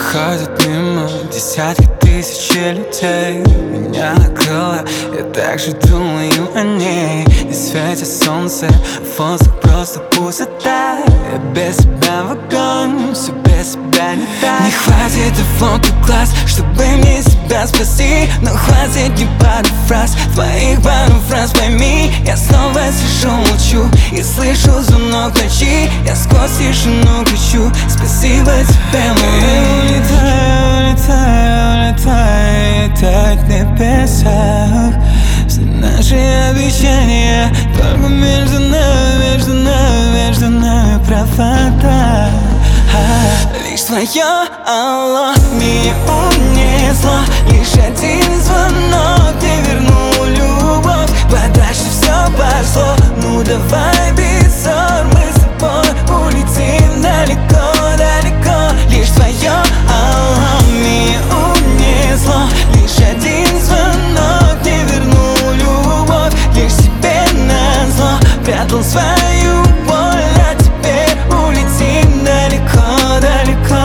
Проходят мимо десятки тысяч людей. Меня накрыло, я так же думаю о ней. Не светит солнце, воздух просто пустота. Я без тебя в огонь, все без себя не так. Не хватит и фото глаз, чтобы мне себя спасти. Но хватит не пару фраз, твоих пару фраз, пойми. Я снова сижу, молчу и слышу звонок ночи. Я сквозь тишину кричу: спасибо тебе, мой. Улетаю, улетаю, улетаю, улетаю в небесах. Все наши обещания только между нами, между нами, между нами провода. Лишь твое алло меня унесло. Лишь один звонок не вернул любовь. Подальше все пошло, ну давай без ссор. Мы с тобой улетим далеко, далеко. Лишь твое алло меня унесло. Лишь один звонок не вернул любовь. Лишь себе назло прятал свою боль. А теперь улетим далеко, далеко.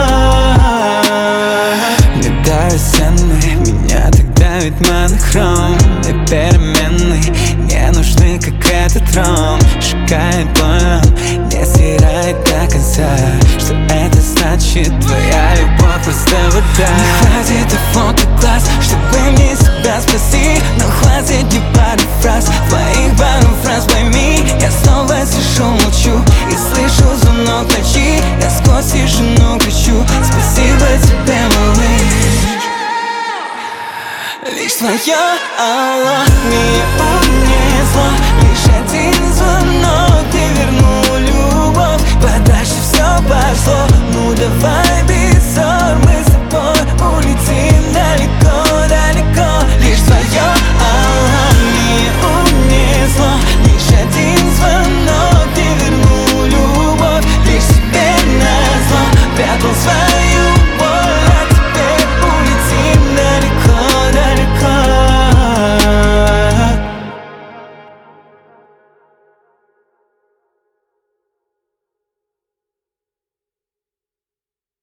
Не давит стены, меня так давит монохром. Ты переменный, не нужны, как этот ром. Шагает больно, не стирает до конца. Что это значит? Твоя любовь просто вода. Не хватит и фото глаз, чтобы мне себя спасти. Но хватит не пару фраз, твоих пару фраз, пойми. Я снова сижу, молчу и слышу звонок ночи. Я сквозь тишину кричу: спасибо тебе, малыш. Лишь твое алло меня